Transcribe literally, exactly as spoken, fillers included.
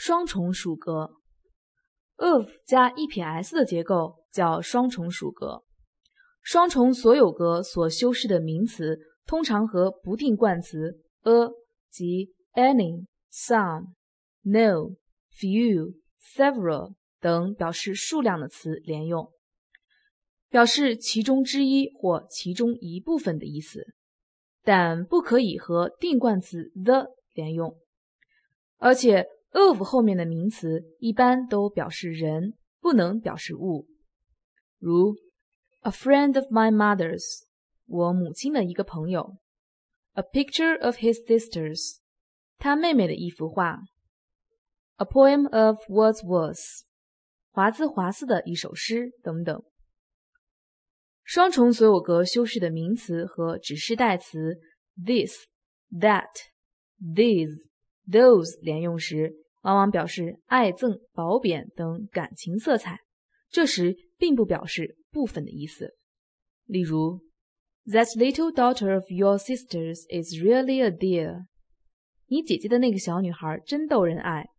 双重属格。of 加 E P S 的结构叫双重属格。双重所有格所修饰的名词通常和不定冠词 a 及 any、some、no、few、several 等表示数量的词连用，表示其中之一或其中一部分的意思，但不可以和定冠词 the 连用。而且 of 后面的名词一般都表示人，不能表示物。如 A friend of my mother's 我母亲的一个朋友， A picture of his sister's 他妹妹的一幅画， A poem of Wordsworth 华兹华斯的一首诗等等。双重所有格修饰的名词和指示代词 this、that、these、those 连用时，往往表示爱憎、褒贬等感情色彩，这时并不表示部分的意思。例如 That little daughter of your sister's is really a dear 你姐姐的那个小女孩真逗人爱。